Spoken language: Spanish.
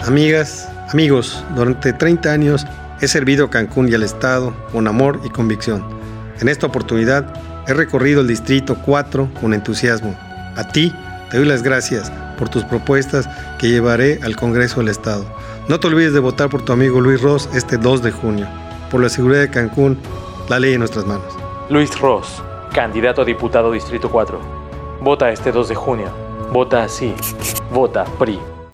amigas, amigos, durante 30 años he servido a Cancún y al Estado con amor y convicción. En esta oportunidad he recorrido el Distrito 4 con entusiasmo. A ti te doy las gracias por tus propuestas que llevaré al Congreso del Estado. No te olvides de votar por tu amigo Luis Ros este 2 de junio. Por la seguridad de Cancún, la ley en nuestras manos. Luis Ros, candidato a diputado Distrito 4. Vota este 2 de junio. Vota sí. Vota PRI.